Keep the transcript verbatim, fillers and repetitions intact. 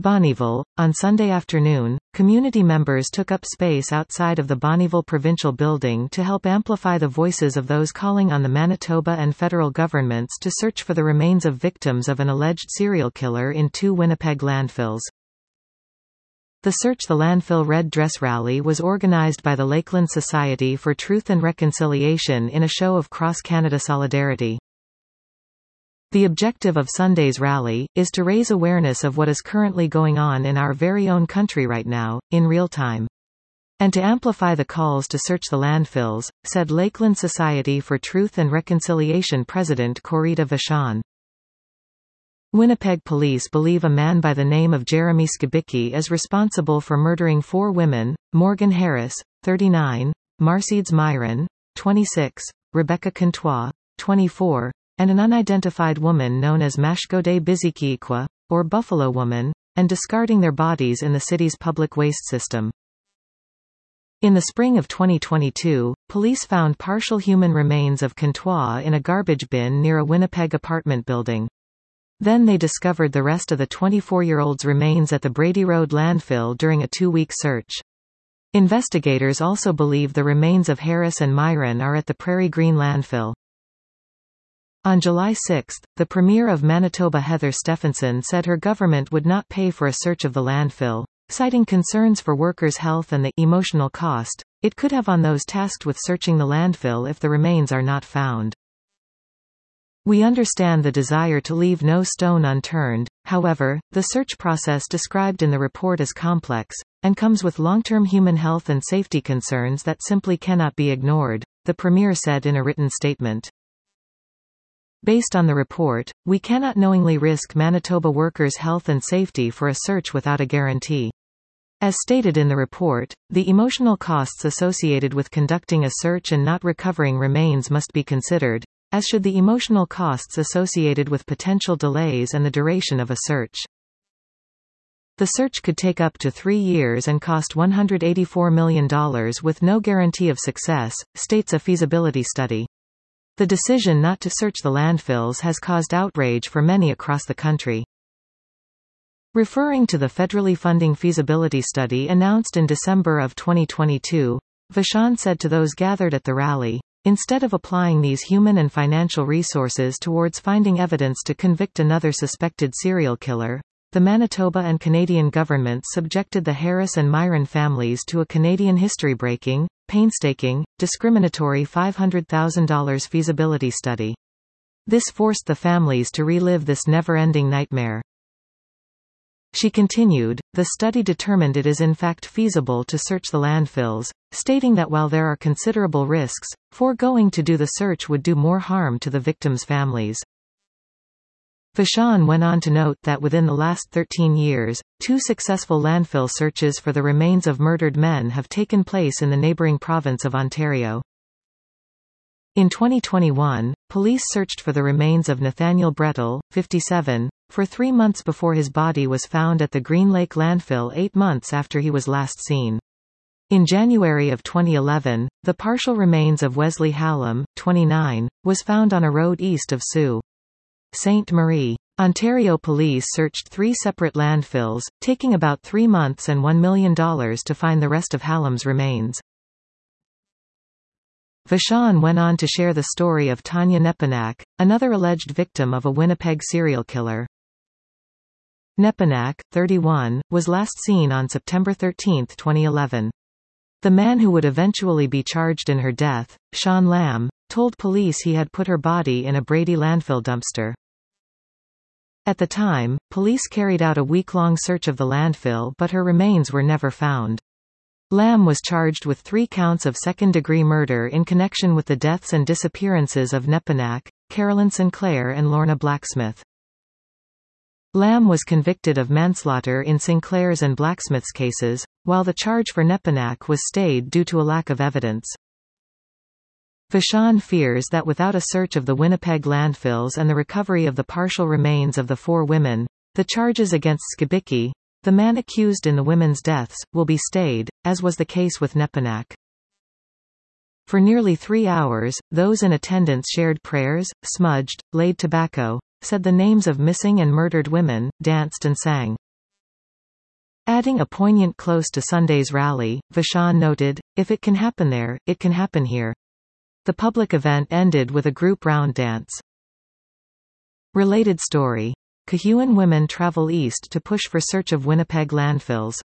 Bonnyville. On Sunday afternoon, community members took up space outside of the Bonnyville Provincial Building to help amplify the voices of those calling on the Manitoba and federal governments to search for the remains of victims of an alleged serial killer in two Winnipeg landfills. The Search the Landfill Red Dress Rally was organized by the Lakeland Society for Truth and Reconciliation in a show of cross-Canada solidarity. The objective of Sunday's rally is to raise awareness of what is currently going on in our very own country right now, in real time. And to amplify the calls to search the landfills, said Lakeland Society for Truth and Reconciliation President Corita Vachon. Winnipeg police believe a man by the name of Jeremy Skibicki is responsible for murdering four women: Morgan Harris, thirty-nine, Marcedes Myron, twenty-six, Rebecca Contois, twenty-four, and an unidentified woman known as Mashkode Bizikiikwa, or Buffalo Woman, and discarding their bodies in the city's public waste system. In the spring of twenty twenty-two, police found partial human remains of Contois in a garbage bin near a Winnipeg apartment building. Then they discovered the rest of the twenty-four-year-old's remains at the Brady Road landfill during a two-week search. Investigators also believe the remains of Harris and Myron are at the Prairie Green landfill. On July sixth, the Premier of Manitoba Heather Stephenson said her government would not pay for a search of the landfill, citing concerns for workers' health and the emotional cost it could have on those tasked with searching the landfill if the remains are not found. We understand the desire to leave no stone unturned. However, the search process described in the report is complex, and comes with long-term human health and safety concerns that simply cannot be ignored, the Premier said in a written statement. Based on the report, we cannot knowingly risk Manitoba workers' health and safety for a search without a guarantee. As stated in the report, the emotional costs associated with conducting a search and not recovering remains must be considered, as should the emotional costs associated with potential delays and the duration of a search. The search could take up to three years and cost one hundred eighty-four million dollars with no guarantee of success, states a feasibility study. The decision not to search the landfills has caused outrage for many across the country. Referring to the federally funding feasibility study announced in December of twenty twenty-two, Vachon said to those gathered at the rally, "Instead of applying these human and financial resources towards finding evidence to convict another suspected serial killer, the Manitoba and Canadian governments subjected the Harris and Myron families to a Canadian history-breaking, painstaking, discriminatory five hundred thousand dollars feasibility study. This forced the families to relive this never-ending nightmare." She continued, "The study determined it is in fact feasible to search the landfills, stating that while there are considerable risks, foregoing to do the search would do more harm to the victims' families." Vachon went on to note that within the last thirteen years, two successful landfill searches for the remains of murdered men have taken place in the neighbouring province of Ontario. In twenty twenty-one, police searched for the remains of Nathaniel Brettel, fifty-seven, for three months before his body was found at the Green Lake landfill eight months after he was last seen. In January of twenty eleven, the partial remains of Wesley Hallam, twenty-nine, was found on a road east of Sault Ste. Marie. Ontario police searched three separate landfills, taking about three months and one million dollars to find the rest of Hallam's remains. Vachon went on to share the story of Tanya Nepinak, another alleged victim of a Winnipeg serial killer. Nepinak, thirty-one, was last seen on September thirteenth twenty eleven. The man who would eventually be charged in her death, Sean Lamb, told police he had put her body in a Brady landfill dumpster. At the time, police carried out a week-long search of the landfill but her remains were never found. Lamb was charged with three counts of second-degree murder in connection with the deaths and disappearances of Nepinak, Carolyn Sinclair and Lorna Blacksmith. Lamb was convicted of manslaughter in Sinclair's and Blacksmith's cases, while the charge for Nepinak was stayed due to a lack of evidence. Vachon fears that without a search of the Winnipeg landfills and the recovery of the partial remains of the four women, the charges against Skibicki, the man accused in the women's deaths, will be stayed, as was the case with Nepinak. For nearly three hours, those in attendance shared prayers, smudged, laid tobacco, said the names of missing and murdered women, danced and sang. Adding a poignant close to Sunday's rally, Vachon noted, "If it can happen there, it can happen here." The public event ended with a group round dance. Related story. Cohuan women travel east to push for search of Winnipeg landfills.